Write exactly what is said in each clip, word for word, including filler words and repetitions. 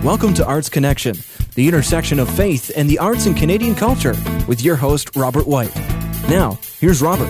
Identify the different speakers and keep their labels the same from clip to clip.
Speaker 1: Welcome to Arts Connection, the intersection of faith and the arts in Canadian culture, with your host, Robert White. Now, here's Robert.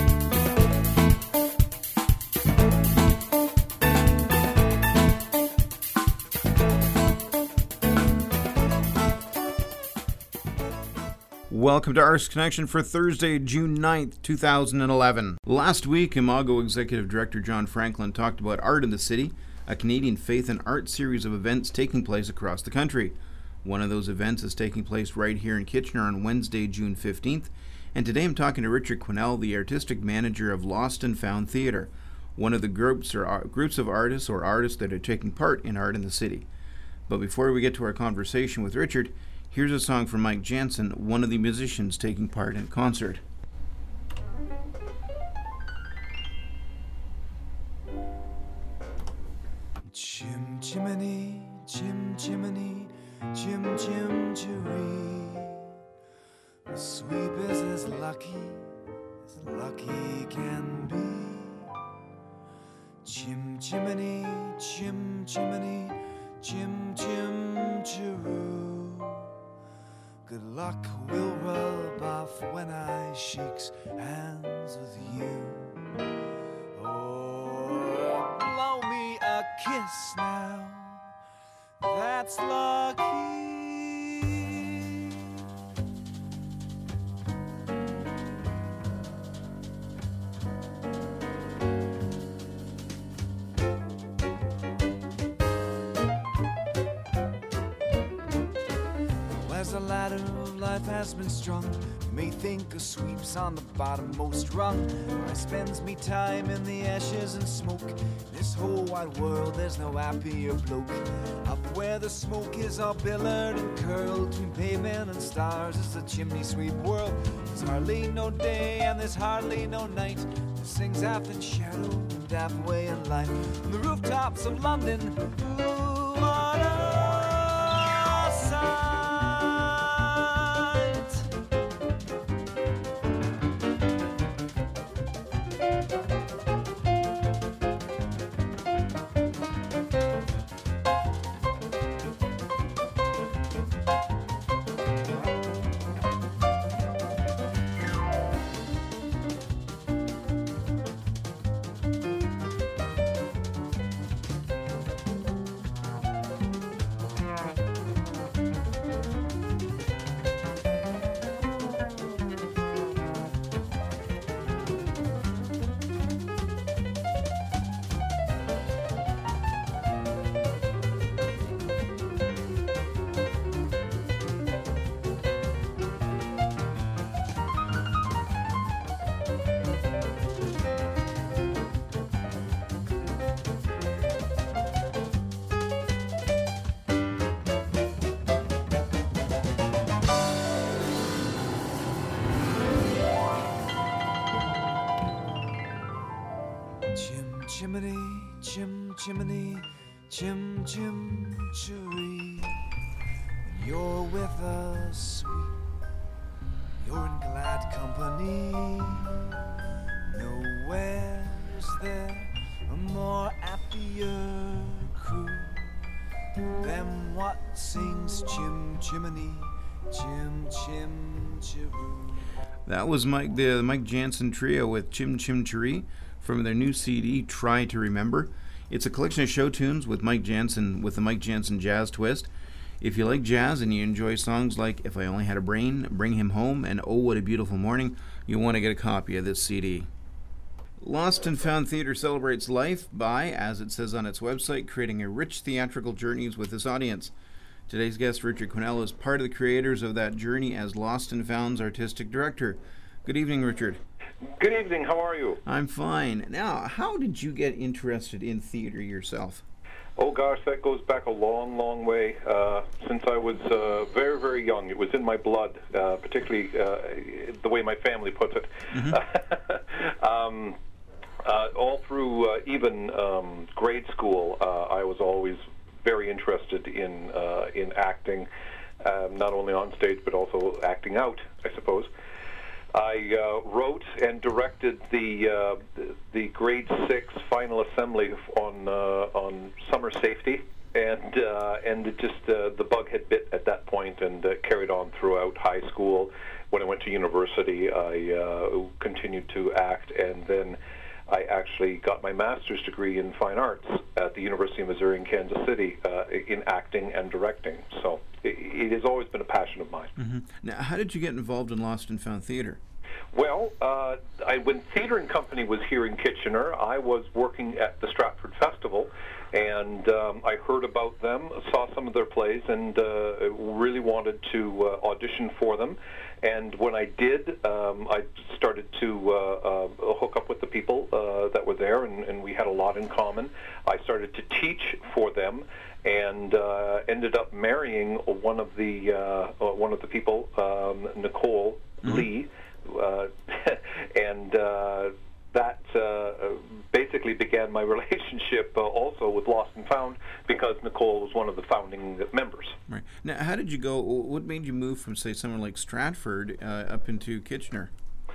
Speaker 2: Welcome to Arts Connection for Thursday, June ninth, two thousand eleven. Last week, Imago Executive Director John Franklin talked about Art in the City, a Canadian faith and art series of events taking place across the country. One of those events is taking place right here in Kitchener on Wednesday, June fifteenth, and today I'm talking to Richard Quinnell, the artistic manager of Lost and Found Theatre, one of the groups or uh, groups of artists or artists that are taking part in Art in the City. But before we get to our conversation with Richard, here's a song from Mike Jansen, one of the musicians taking part in concert.
Speaker 3: Chim chimney, chim chimney, chim chim chiree. The sweep is as lucky as lucky can be. Chim chimney, chim chimney, chim chim chiroo. Good luck will rub off when I shakes hands with you. Oh, blow me a kiss now, that's lucky. As the ladder of life has been strung, you may think a sweep's on the bottommost rung, where I spends me time in the ashes and smoke. In this whole wide world there's no happier bloke. Up where the smoke is all billowed and curled, between pavement and stars is the chimney sweep world. There's hardly no day and there's hardly no night. There sings half in shadow and half away in light. On the rooftops of London, ooh, what a sight. Chim chimney, chim chimney, chim chim chiree. When you're with us, sweet, you're in glad company. Nowhere's there a more happier crew than what sings chim chimney, chim chim chiroo.
Speaker 2: That was Mike, the Mike Jansen Trio with Chim Chim Chiree from their new C D, Try to Remember. It's a collection of show tunes with Mike Jansen, with the Mike Jansen jazz twist. If you like jazz and you enjoy songs like If I Only Had a Brain, Bring Him Home, and Oh What a Beautiful Morning, you'll want to get a copy of this C D. Lost and Found Theatre celebrates life by, as it says on its website, creating a rich theatrical journeys with this audience. Today's guest, Richard Quinnell, is part of the creators of that journey as Lost and Found's artistic director. Good evening, Richard.
Speaker 4: Good evening. How are you?
Speaker 2: I'm fine. Now, how did you get interested in theater yourself?
Speaker 4: Oh, gosh, that goes back a long, long way. Uh, since I was uh, very, very young. It was in my blood, uh, particularly uh, the way my family puts it. Mm-hmm. um, uh, all through uh, even um, grade school, uh, I was always very interested in, uh, in acting, um, not only on stage, but also acting out, I suppose. I uh, wrote and directed the, uh, the the grade six final assembly on uh, on summer safety and uh, and it just uh, the bug had bit at that point, and uh, carried on throughout high school. When I went to university, I uh, continued to act, and then I actually got my master's degree in fine arts at the University of Missouri in Kansas City uh, in acting and directing. So it, it has always been a passion of mine.
Speaker 2: Mm-hmm. Now, how did you get involved in Lost and Found Theatre?
Speaker 4: Well, uh, I, when Theatre and Company was here in Kitchener, I was working at the Stratford Festival, and um, I heard about them, saw some of their plays, and uh, really wanted to uh, audition for them. And when I did, um, I started to uh, uh, hook up with the people uh, that were there, and, and we had a lot in common. I started to teach for them, and uh, ended up marrying one of the uh, one of the people, um, Nicole mm-hmm. Lee. Uh, and uh, that uh, basically began my relationship uh, also with Lost and Found, because Nicole was one of the founding members.
Speaker 2: Right. Now, how did you go, what made you move from, say, somewhere like Stratford uh, up into Kitchener?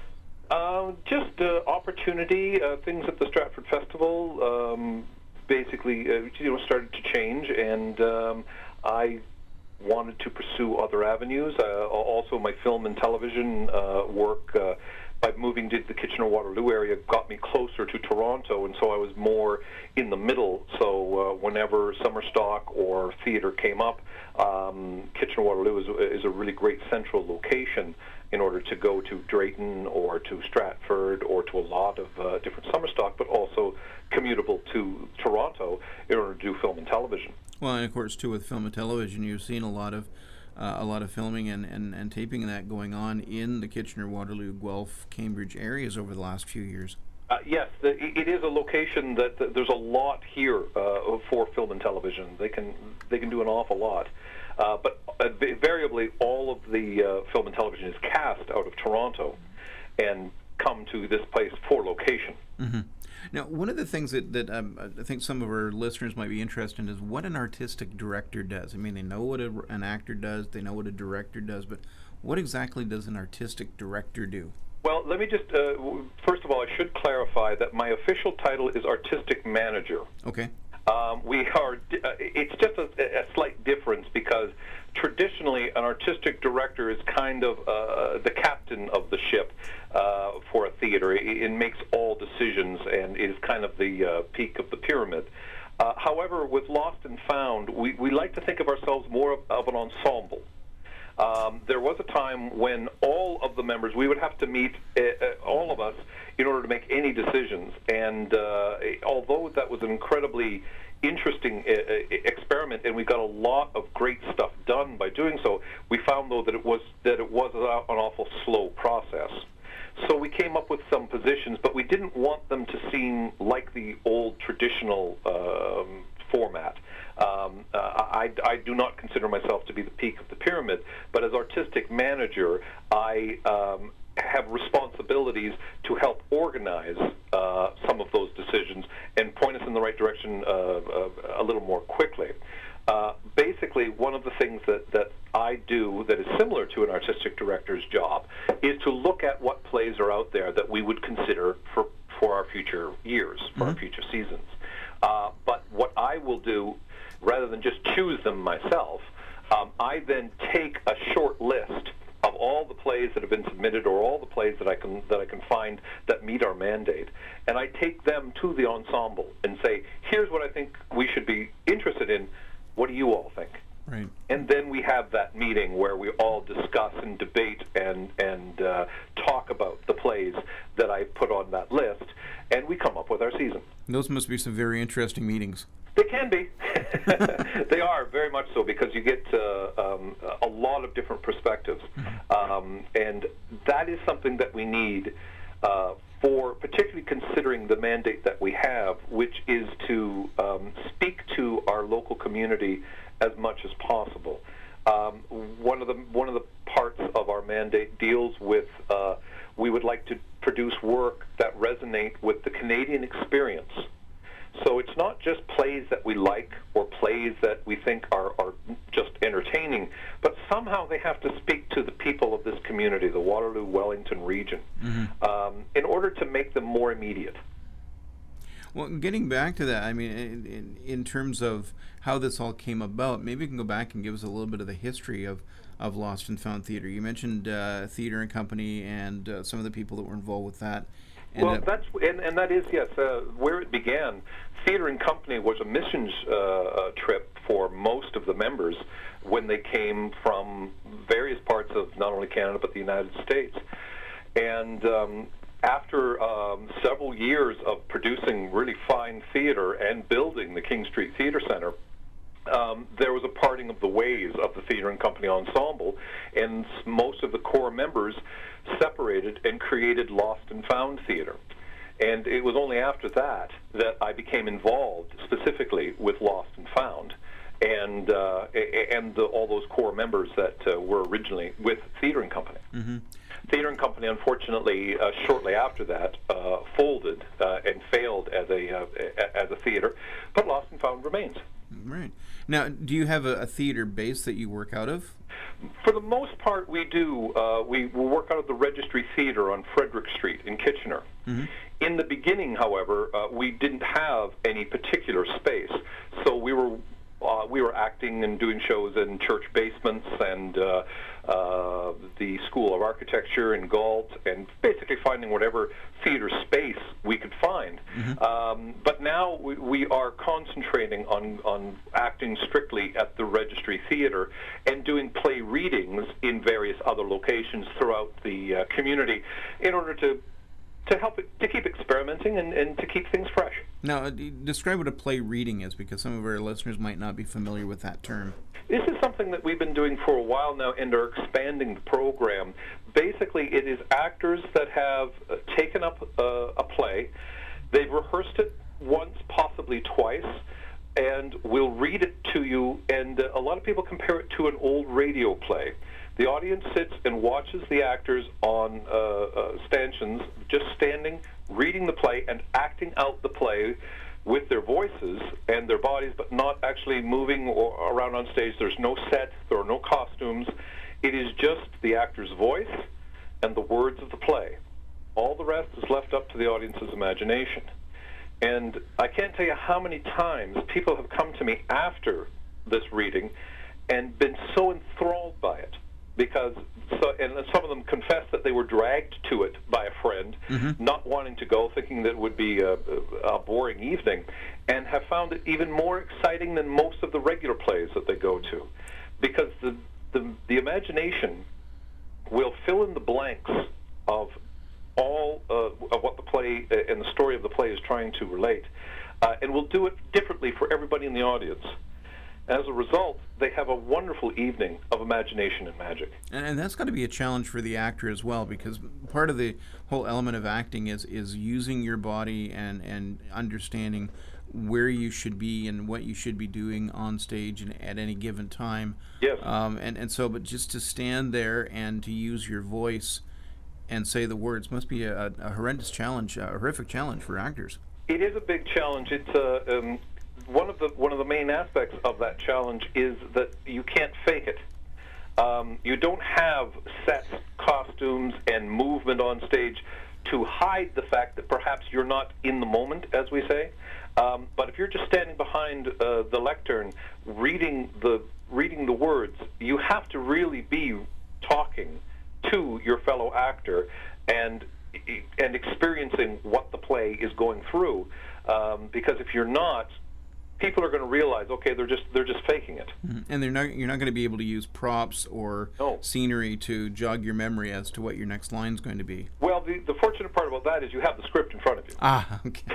Speaker 4: Uh, just uh, opportunity, uh, things at the Stratford Festival um, basically uh, you know, started to change, and um, I wanted to pursue other avenues. Uh, also, my film and television uh, work, uh, by moving to the Kitchener-Waterloo area, got me closer to Toronto, and so I was more in the middle. So uh, whenever summer stock or theatre came up, um, Kitchener-Waterloo is, is a really great central location in order to go to Drayton or to Stratford or to a lot of uh, different summer stock, but also commutable to Toronto in order to do film and television.
Speaker 2: Well, and of course, too, with film and television, you've seen a lot of uh, a lot of filming and, and, and taping of that going on in the Kitchener, Waterloo, Guelph, Cambridge areas over the last few years.
Speaker 4: Uh, yes, the, it is a location that, that there's a lot here uh, for film and television. They can they can do an awful lot, uh, but uh, invariably all of the uh, film and television is cast out of Toronto, and come to this place for location.
Speaker 2: Mm-hmm. Now, one of the things that, that um, I think some of our listeners might be interested in is what an artistic director does. I mean, they know what a, an actor does, they know what a director does, but what exactly does an artistic director do?
Speaker 4: Well, let me just, uh, first of all, I should clarify that my official title is artistic manager.
Speaker 2: Okay.
Speaker 4: Um, we are, uh, it's just a, a slight difference, because traditionally an artistic director is kind of uh, the captain of the ship uh, for a theater. It, it makes all decisions and is kind of the uh, peak of the pyramid. Uh, however, with Lost and Found, we, we like to think of ourselves more of, of an ensemble. Um, there was a time when all of the members, we would have to meet, uh, uh, all of us, in order to make any decisions. And uh, although that was an incredibly interesting uh, experiment, and we got a lot of great stuff done by doing so, we found, though, that it was that it was an awful slow process. So we came up with some positions, but we didn't want them to seem like the old traditional um, format. Um, uh, I, I do not consider myself to be the peak of the pyramid, but as artistic manager, I um, have responsibilities to help organize uh, some of those decisions and point us in the right direction uh, uh, a little more quickly. Uh, basically, one of the things that, that I do that is similar to an artistic director's job is to look at what plays are out there that we would consider for, for our future years, for mm-hmm. our future seasons. Uh, but what I will do, rather than just choose them myself, um, I then take a short list of all the plays that have been submitted, or all the plays that I can that I can find that meet our mandate, and I take them to the ensemble and say, here's what I think we should be interested in. What do you all think?
Speaker 2: Right.
Speaker 4: And then we have that meeting where we all discuss and debate and and uh, talk about the plays that I put on that list, and we come up with our season.
Speaker 2: Those must be some very interesting meetings.
Speaker 4: They can be. They are, very much so, because you get uh, um, a lot of different perspectives. Mm-hmm. Um, and that is something that we need uh, for, particularly considering the mandate that we have, which is to um, speak to our local community as much as possible. Um, one of the one of the parts of our mandate deals with uh, we would like to produce work that resonate with the Canadian experience. So it's not just plays that we like or plays that we think are, are just entertaining, but somehow they have to speak to the people of this community, the Waterloo-Wellington region, mm-hmm. um, in order to make them more immediate.
Speaker 2: Well, getting back to that, I mean, in, in, in terms of how this all came about, maybe you can go back and give us a little bit of the history of, of Lost and Found Theatre. You mentioned uh, Theatre and Company and uh, some of the people that were involved with that. And
Speaker 4: well,
Speaker 2: uh,
Speaker 4: that's and, and that is yes, uh, where it began. Theatre and Company was a missions uh, uh, trip for most of the members when they came from various parts of not only Canada but the United States, and. Um, After um, several years of producing really fine theater and building the King Street Theatre Centre, um, there was a parting of the ways of the Theatre and Company Ensemble, and most of the core members separated and created Lost and Found Theatre. And it was only after that that I became involved specifically with Lost and Found, and uh, and the, all those core members that uh, were originally with Theatre and Company. Mm-hmm. Theatre and Company, unfortunately, uh, shortly after that, uh, folded uh, and failed as a uh, as a theatre, but Lost and Found remains.
Speaker 2: Right. Now, do you have a, a theatre base that you work out of?
Speaker 4: For the most part, we do. Uh, we, we work out of the Registry Theatre on Frederick Street in Kitchener. Mm-hmm. In the beginning, however, uh, we didn't have any particular space, so we were Uh, we were acting and doing shows in church basements and uh, uh, the School of Architecture in Galt, and basically finding whatever theater space we could find. Mm-hmm. Um, but now we, we are concentrating on, on acting strictly at the Registry Theatre and doing play readings in various other locations throughout the uh, community in order to to help it, to keep experimenting and, and to keep things fresh.
Speaker 2: Now, uh, describe what a play reading is, because some of our listeners might not be familiar with that term.
Speaker 4: This is something that we've been doing for a while now and are expanding the program. Basically, it is actors that have uh, taken up uh, a play, they've rehearsed it once, possibly twice, and will read it to you, and uh, a lot of people compare it to an old radio play. The audience sits and watches the actors on uh, uh, stanchions, just standing, reading the play, and acting out the play with their voices and their bodies, but not actually moving or around on stage. There's no set, there are no costumes. It is just the actor's voice and the words of the play. All the rest is left up to the audience's imagination. And I can't tell you how many times people have come to me after this reading and been so enthralled by it. Because so, and some of them confess that they were dragged to it by a friend, mm-hmm. not wanting to go, thinking that it would be a, a boring evening, and have found it even more exciting than most of the regular plays that they go to, because the the, the imagination will fill in the blanks of all uh, of what the play uh, and the story of the play is trying to relate, uh, and will do it differently for everybody in the audience. As a result, they have a wonderful evening of imagination and magic.
Speaker 2: And, and that's got to be a challenge for the actor as well, because part of the whole element of acting is, is using your body and, and understanding where you should be and what you should be doing on stage and at any given time.
Speaker 4: Yes.
Speaker 2: Um, and, and so, but just to stand there and to use your voice and say the words must be a, a horrendous challenge, a horrific challenge for actors.
Speaker 4: It is a big challenge. It's a... Um, One of the one of the main aspects of that challenge is that you can't fake it. Um, you don't have sets, costumes, and movement on stage to hide the fact that perhaps you're not in the moment, as we say. Um, but if you're just standing behind uh, the lectern, reading the reading the words, you have to really be talking to your fellow actor and and experiencing what the play is going through. Um, because if you're not, people are going to realize, okay, they're just they're just faking it,
Speaker 2: mm-hmm. and they're not. You're not going to be able to use props or
Speaker 4: no.
Speaker 2: scenery to jog your memory as to what your next line is going to be.
Speaker 4: Well, the the fortunate part about that is you have the script in front of you.
Speaker 2: Ah, okay.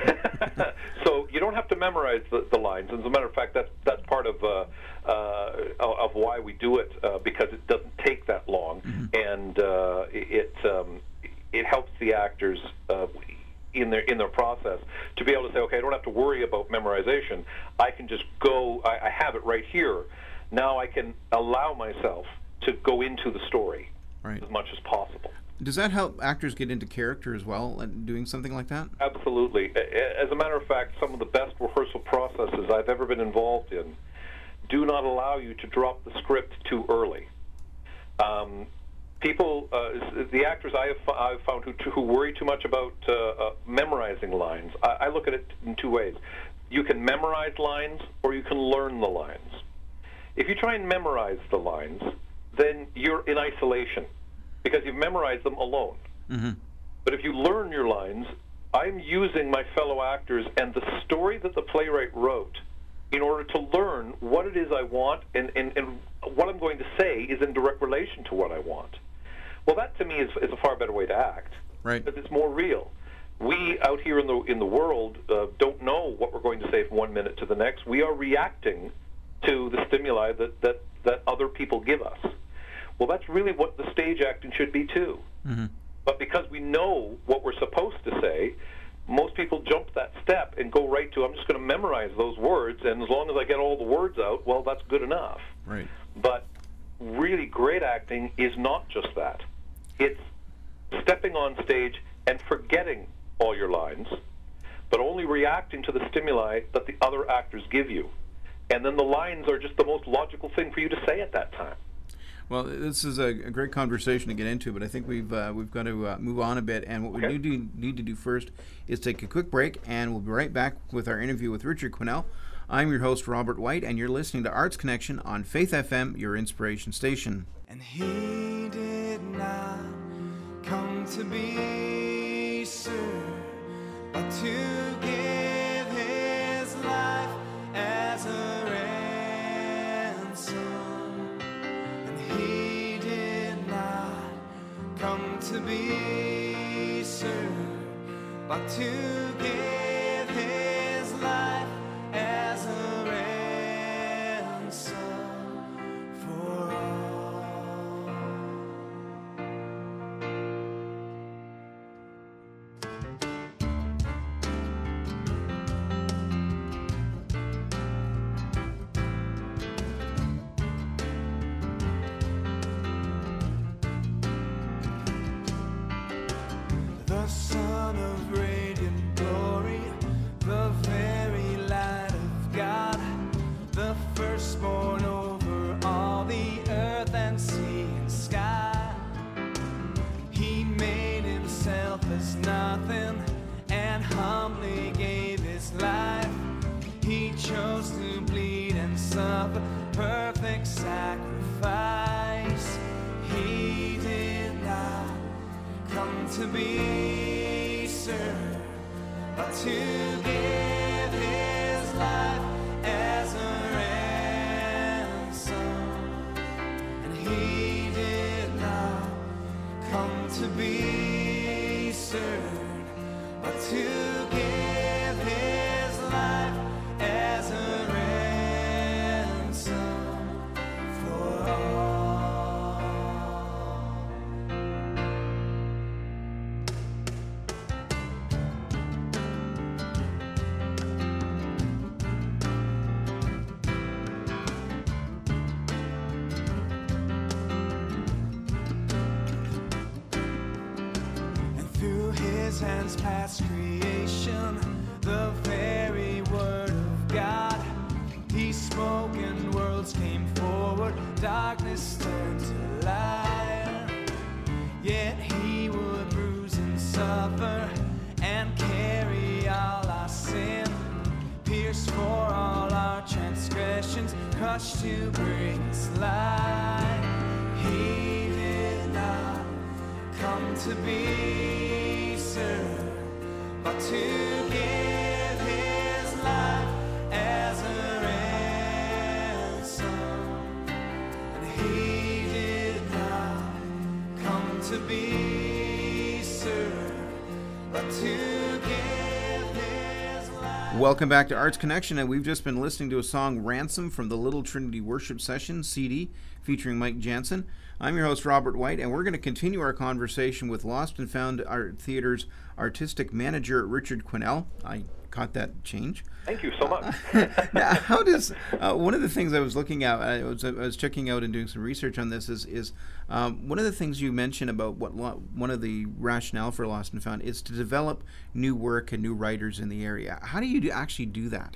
Speaker 4: So you don't have to memorize the, the lines. As a matter of fact, that's that's part of uh, uh, of why we do it, uh, because it doesn't take that long, mm-hmm. and uh, it um, it helps the actors. Uh, in their in their process to be able to say, okay, I don't have to worry about memorization. I can just go, I, I have it right here. Now I can allow myself to go into the story
Speaker 2: right.
Speaker 4: as much as possible.
Speaker 2: Does that help actors get into character as well, and doing something like that?
Speaker 4: Absolutely. As a matter of fact, some of the best rehearsal processes I've ever been involved in do not allow you to drop the script too early. Um, people, uh, the actors I have, f- I've found who, who worry too much about uh, uh, memorizing lines, I, I look at it in two ways. You can memorize lines or you can learn the lines. If you try and memorize the lines, then you're in isolation because you've memorized them alone. Mm-hmm. But if you learn your lines, I'm using my fellow actors and the story that the playwright wrote in order to learn what it is I want, and, and, and what I'm going to say is in direct relation to what I want. Well, that to me is, is a far better way to act,
Speaker 2: right?
Speaker 4: Because it's more real. We out here in the in the world uh, don't know what we're going to say from one minute to the next. We are reacting to the stimuli that, that, that other people give us. Well, that's really what the stage acting should be too. Mm-hmm. But because we know what we're supposed to say, most people jump that step and go right to, I'm just going to memorize those words, and as long as I get all the words out, well, that's good enough.
Speaker 2: Right.
Speaker 4: But really great acting is not just that. It's stepping on stage and forgetting all your lines, but only reacting to the stimuli that the other actors give you. And then the lines are just the most logical thing for you to say at that time.
Speaker 2: Well, this is a, a great conversation to get into, but I think we've uh, we've got to uh, move on a bit. And what
Speaker 4: Okay.
Speaker 2: we need to, need to do first is take a quick break, and we'll be right back with our interview with Richard Quinnell. I'm your host, Robert White, and you're listening to Arts Connection on Faith F M, your inspiration station.
Speaker 3: And he did not come to be served, but to give his life as a ransom. And he did not come to be served, but to give his life as a ransom for all. The Son of radiant glory, the very light of God, the firstborn over all the earth and sea and sky. He made himself as nothing and humbly gave his life. He chose to bleed and suffer perfect sacrifice. He did not come to be served, but to give his life as a ransom. And he did not come to be served, but to give his life as a ransom for all. And through his hands past creation, the very word of God, he spoke and worlds came forward, darkness turned to light. Yet he would bruise and suffer and carry all our sin, pierced for all our transgressions, crushed to bring us light. He did not come to be served, but to give his life as a ransom. And he did not come to be served, but to give his life.
Speaker 2: Welcome back to Arts Connection, and we've just been listening to a song, Ransom, from the Little Trinity Worship Session C D, featuring Mike Jansen. I'm your host, Robert White, and we're going to continue our conversation with Lost and Found Art Theater's artistic manager, Richard Quinnell. I caught that change.
Speaker 4: Thank you so much.
Speaker 2: Now, how does uh, one of the things I was looking at, I was, I was checking out and doing some research on this, is is um, one of the things you mentioned about what lo- one of the rationale for Lost and Found is to develop new work and new writers in the area. How do you do, actually do that?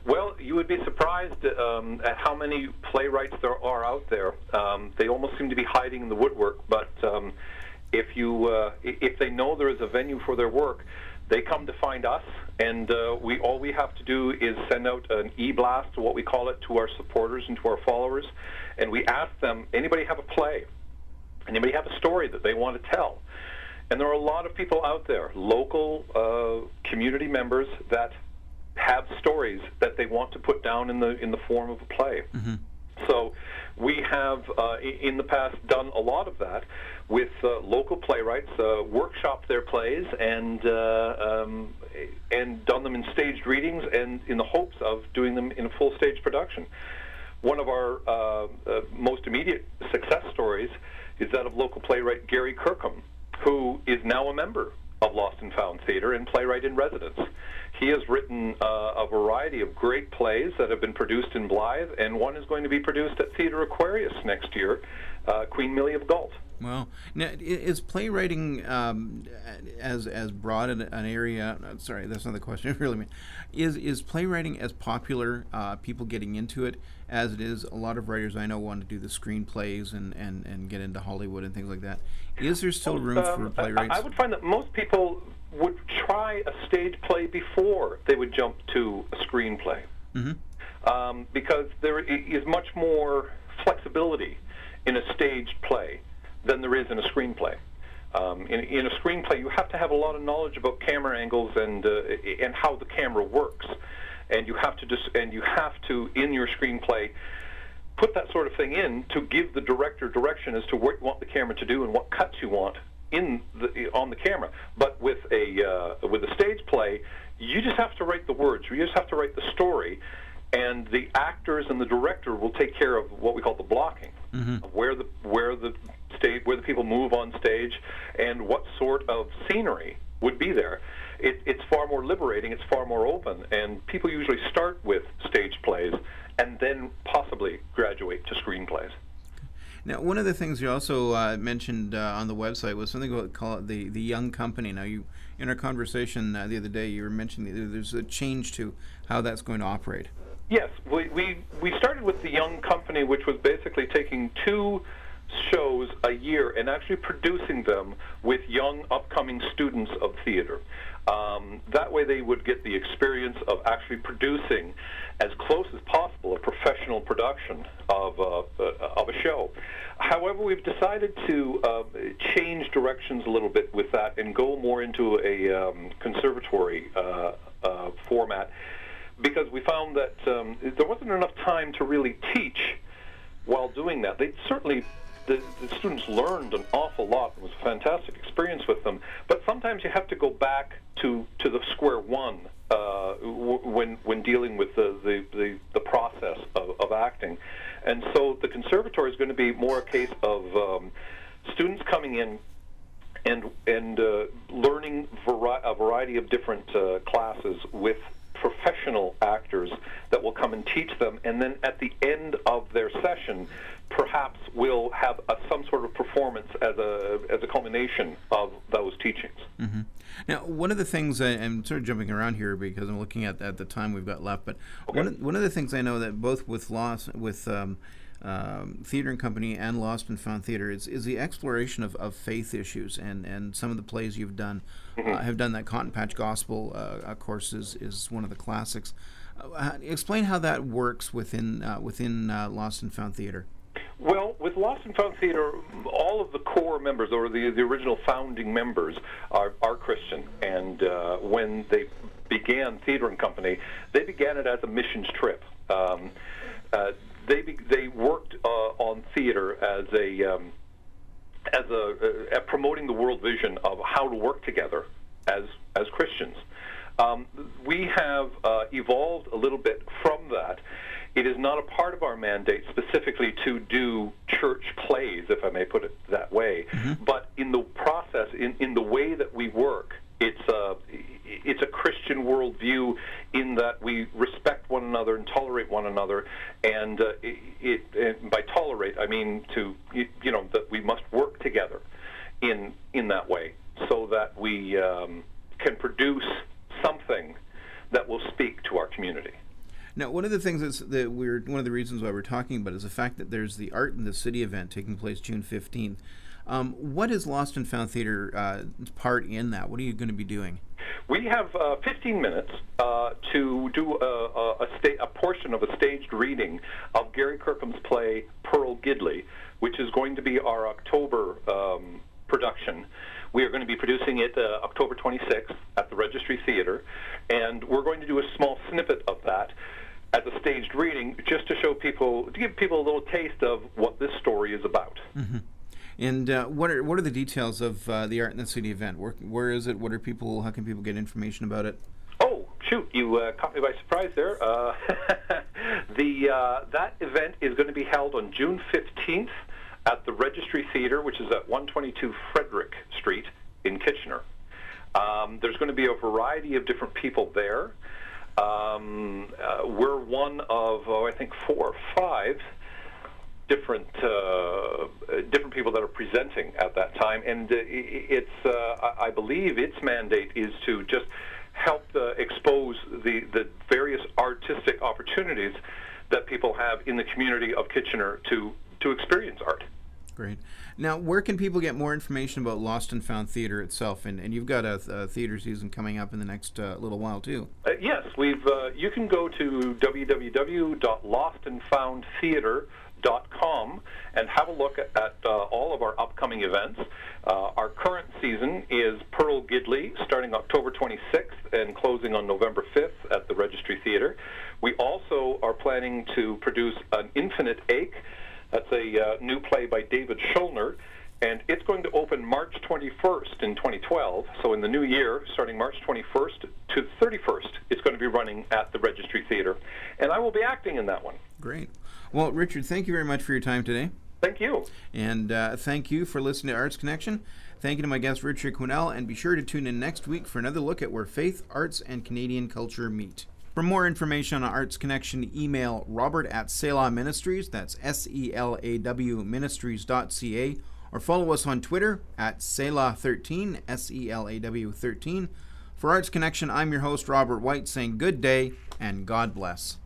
Speaker 4: Well, you would be surprised um, at how many playwrights there are out there. Um, they almost seem to be hiding in the woodwork, but um, if you uh, if they know there is a venue for their work, they come to find us, and uh, we all we have to do is send out an e-blast, what we call it, to our supporters and to our followers, and we ask them, anybody have a play? Anybody have a story that they want to tell? And there are a lot of people out there, local uh, community members, that have stories that they want to put down in the in the form of a play. Mm-hmm. So we have, uh, in the past, done a lot of that with uh, local playwrights, uh, workshopped their plays, and uh, um, and done them in staged readings, and in the hopes of doing them in a full stage production. One of our uh, uh, most immediate success stories is that of local playwright Gary Kirkham, who is now a member of Lost and Found Theatre and playwright in residence. He has written uh, a variety of great plays that have been produced in Blythe, and one is going to be produced at Theatre Aquarius next year, uh, Queen Millie of Galt.
Speaker 2: Well, now, is playwriting um, as as broad an, an area? Uh, sorry, that's not the question. I really mean, is is playwriting as popular? Uh, people getting into it as it is. A lot of writers I know want to do the screenplays and, and, and get into Hollywood and things like that. Is there still room um, for playwrights?
Speaker 4: I, I would find that most people would try a stage play before they would jump to a screenplay, mm-hmm. um, because there is much more flexibility in a staged play than there is in a screenplay. Um, in, in a screenplay, you have to have a lot of knowledge about camera angles and uh, and how the camera works, and you have to just and you have to in your screenplay put that sort of thing in to give the director direction as to what you want the camera to do and what cuts you want in the on the camera. But with a uh, with a stage play, you just have to write the words. You just have to write the story. And the actors and the director will take care of what we call the blocking, mm-hmm. of where the where the stage where the people move on stage, and what sort of scenery would be there. It, it's far more liberating. It's far more open, and people usually start with stage plays and then possibly graduate to screenplays.
Speaker 2: Now, one of the things you also uh, mentioned uh, on the website was something about call it the the young company. Now, you in our conversation uh, the other day, you were mentioning that there's a change to how that's going to operate.
Speaker 4: Yes, we, we we started with the Young Company, which was basically taking two shows a year and actually producing them with young upcoming students of theater. Um, that way they would get the experience of actually producing as close as possible a professional production of, uh, of a show. However, we've decided to uh, change directions a little bit with that and go more into a um, conservatory uh, uh, format, because we found that um, there wasn't enough time to really teach while doing that. They certainly, the, the students learned an awful lot. It was a fantastic experience with them. But sometimes you have to go back to, to the square one uh, w- when when dealing with the, the, the, the process of, of acting. And so the conservatory is going to be more a case of um, students coming in and, and uh, learning vari- a variety of different uh, classes with professional actors that will come and teach them, and then at the end of their session perhaps we'll have a, some sort of performance as a as a culmination of those teachings.
Speaker 2: Mm-hmm. Now, one of the things, I, I'm sort of jumping around here because I'm looking at, at the time we've got left, but okay. one, of, one of the things I know that both with Lost, with um, um, Theatre and Company and Lost and Found Theatre is, is the exploration of, of faith issues, and, and some of the plays you've done mm-hmm. uh, have done that. Cotton Patch Gospel, uh, of course, is, is one of the classics. Uh, explain how that works within uh, within uh, Lost and Found Theatre.
Speaker 4: Well, with Lost and Found Theatre, all of the core members, or the, the original founding members, are, are Christian. And uh, when they began Theatre and Company, they began it as a missions trip. Um, uh, they be, they worked uh, on theatre as a um, as a uh, at promoting the world vision of how to work together as as Christians. Um, we have uh, evolved a little bit from that. It is not a part of our mandate specifically to do church plays, if I may put it that way. Mm-hmm. But in the process, in, in the way that we work, it's a, it's a Christian worldview in that we respect one another and tolerate one another. And uh, it, it, and by tolerate, I mean to, you know, that we must work together in in that way so that we um, can produce something that will speak to our community.
Speaker 2: Now, one of the things that's, that we're one of the reasons why we're talking about is the fact that there's the Art in the City event taking place June fifteenth. Um, what is Lost and Found Theatre uh, part in that? What are you going to be doing?
Speaker 4: We have uh, fifteen minutes uh, to do a, a, a, sta- a portion of a staged reading of Gary Kirkham's play Pearl Gidley, which is going to be our October um, production. We are going to be producing it uh, October twenty-sixth at the Registry Theatre, and we're going to do a small snippet of that as a staged reading just to show people, to give people a little taste of what this story is about.
Speaker 2: Mm-hmm. And uh, what are what are the details of uh, the Art in the City event? Where, where is it? What are people? How can people get information about it?
Speaker 4: Oh, shoot! You uh, caught me by surprise there. Uh, the uh, that event is going to be held on June fifteenth at the Registry Theatre, which is at one twenty-two Frederick Street in Kitchener. Um, there's going to be a variety of different people there. Um, uh, we're one of, oh, I think, four or five different uh, different people that are presenting at that time, and uh, it's uh, I believe its mandate is to just help uh, expose the the various artistic opportunities that people have in the community of Kitchener to to experience art.
Speaker 2: Great. Now, where can people get more information about Lost and Found Theatre itself? And, and you've got a, a theatre season coming up in the next uh, little while too.
Speaker 4: Uh, yes, we've. Uh, you can go to w w w dot lost and found theatre dot com and have a look at, at uh, all of our upcoming events. Uh, our current season is Pearl Gidley, starting October twenty-sixth and closing on November fifth at the Registry Theatre. We also are planning to produce An Infinite Ache. That's a uh, new play by David Schulner, and it's going to open March twenty-first in twenty twelve. So in the new year, starting March twenty-first to thirty-first, it's going to be running at the Registry Theatre, and I will be acting in that one.
Speaker 2: Great. Well, Richard, thank you very much for your time today.
Speaker 4: Thank you.
Speaker 2: And uh, thank you for listening to Arts Connection. Thank you to my guest, Richard Quinnell, and be sure to tune in next week for another look at where faith, arts, and Canadian culture meet. For more information on Arts Connection, email Robert at Selah Ministries, that's S E L A W ministries dot C A, or follow us on Twitter at Selah thirteen, S E L A W thirteen. For Arts Connection, I'm your host, Robert White, saying good day and God bless.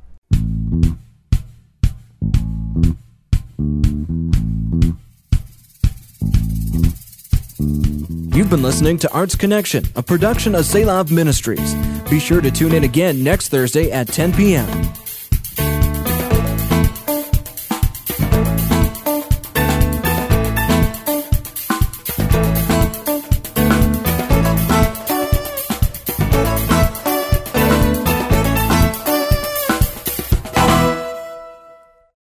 Speaker 1: You've been listening to Arts Connection, a production of Selah Ministries. Be sure to tune in again next Thursday at ten p.m.